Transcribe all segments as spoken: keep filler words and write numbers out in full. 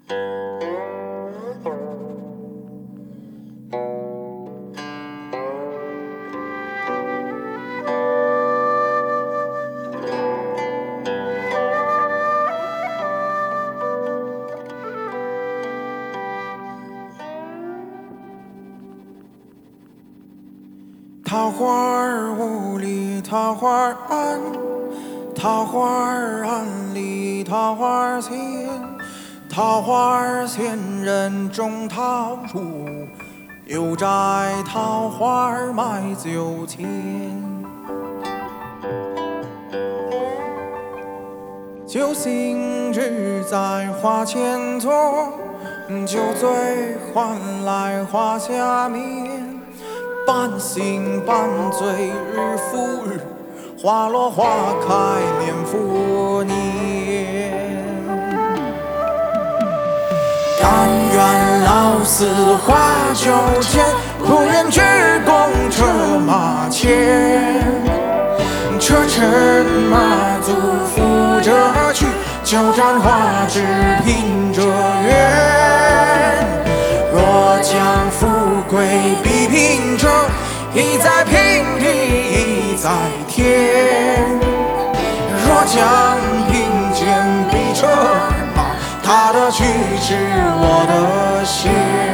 桃花儿坞里桃花庵，桃花儿庵里桃花仙，桃花仙人种桃树，又摘桃花卖酒钱。酒醒只在花前坐，酒醉还来花下眠。半醒半醉日复日，花落花开年复年。但愿老死花酒间，不愿鞠躬车马前。车尘马足扶着去，酒沾花枝凭着缘。若将富贵比拼者，一在平地一在天。若将贫贱比车马，他的去是我的先。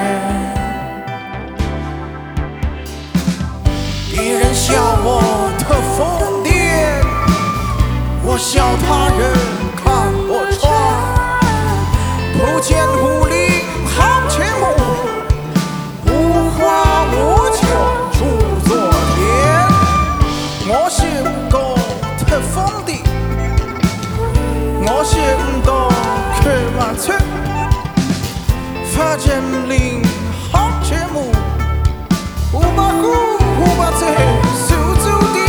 别人笑我特疯癫，我笑他人看我穿。不见狐狸好前目，无花无酒锄作田。我是个特疯的，我是个去马车，发现令好前目，无把虎无把贼速走的。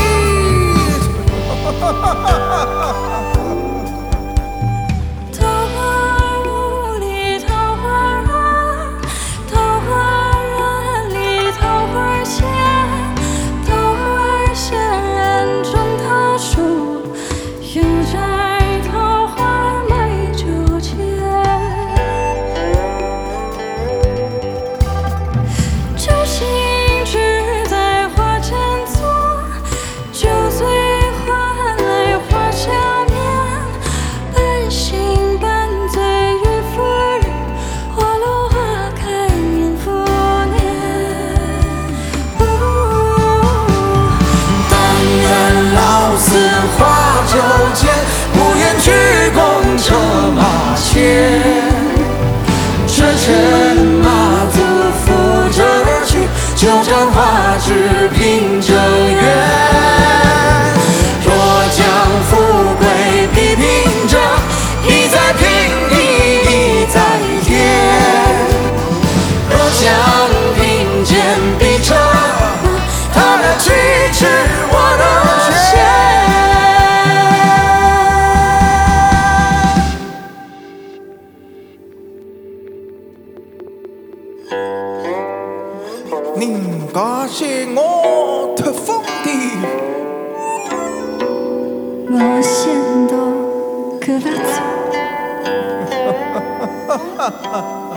车尘马足扶着去，酒沾花枝凭着缘。若将富贵比拼着，一在平地一在天。若将贫贱比车马，他的去是我的先。宁家是我特疯的， 我显得可怕。